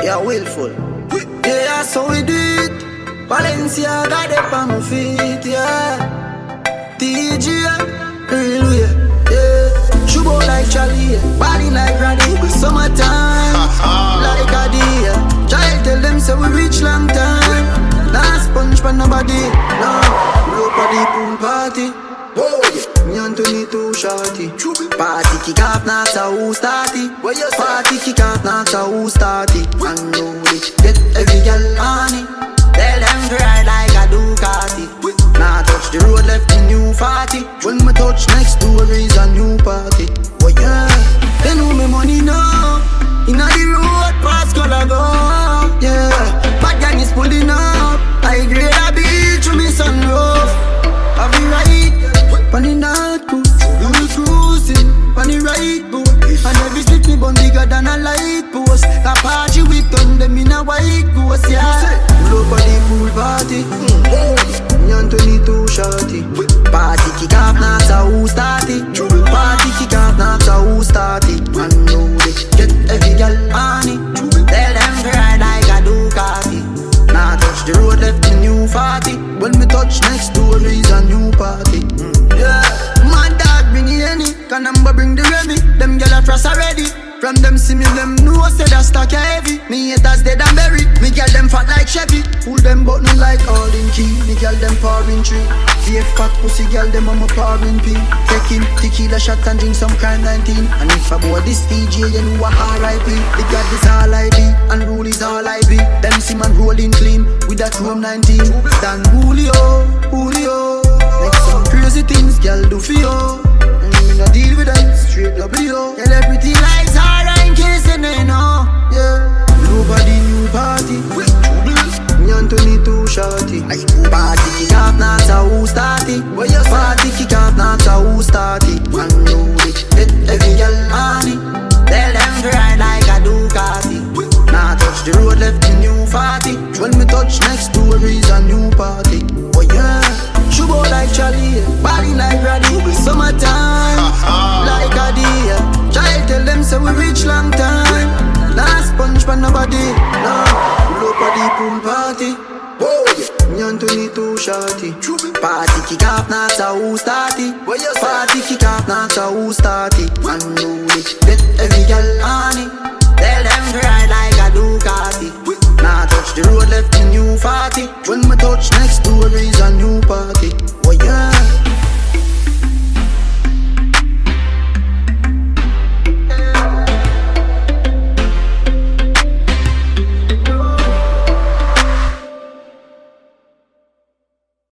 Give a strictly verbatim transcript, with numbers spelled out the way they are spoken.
Yeah, willful. Yeah, that's how we do it. Valencia got it on my feet, yeah. D J, real way, yeah. Shubo like Charlie, body like Raddy. Summertime, like a deer. Child tell them say we reach long time. Nah sponge for nobody, no. Blow for the pool party. Whoa, me Anthony too shorty. Party kick off, not a who start it. Party kick off, not a who start it. And know it, get every girl on it. Tell them to ride like a Ducati. Now touch the road, left the new forty. When me touch next door is a new party. Oh yeah, they know me money now. Inna the road, pass color go. Yeah, bad gang is pulling up. I grade a beach with me sunroof. I be right, on the night cool. We cruising, on the right boat. And every slip me bun bigger than a light post. A party we turn them in a white ghost, yeah. Blow for the pool party. Me Anthony too shorty. Party kick off, not a who start it. Party kick off, not a who start it. And know they get every girl on it. Tell them to ride like a Ducati. Now touch the road, left the new forty. When me touch next door is a new party. Yeah, my dog bring the any. Can number bring the Remy. Them gyal a frost already. From them see me, them know say that stock heavy. Me haters dead and buried. Me gyal them fat like Chevy. Pull them button like all in key. Me gyal them pouring tree. Safe fat pussy gyal them I'm a pouring pee. Taking tequila shot and drink some kind nineteen. And if I board this D J, you know what R I P. The God is all I be, and rule is all I be. Them see man rolling clean with that Chrome nineteen. Dan Julio, Julio. Like some crazy things gyal do for you. And me no deal with them, straight W. Tell everything lies hard in case you know. Yeah, nobody new party. Me Anthony too shorty. Party kick off, not a who start it. Party kick off, not a who start it. And know it, get every girl on it. Tell them to ride like a Ducati. Now touch the road, left the new forty. When me touch next door is a new party. Oh yeah, Shubo like Charlie, body like Raddy. Summertime, like a deer. Child tell them say we reach long time. Nah sponge for nobody, no. Blow for the pool party. Whoa, me Anthony too shorty. Party kick off, not a who start it. Party kick off, not a who start it. And know it, get every girl on it. Tell them to ride like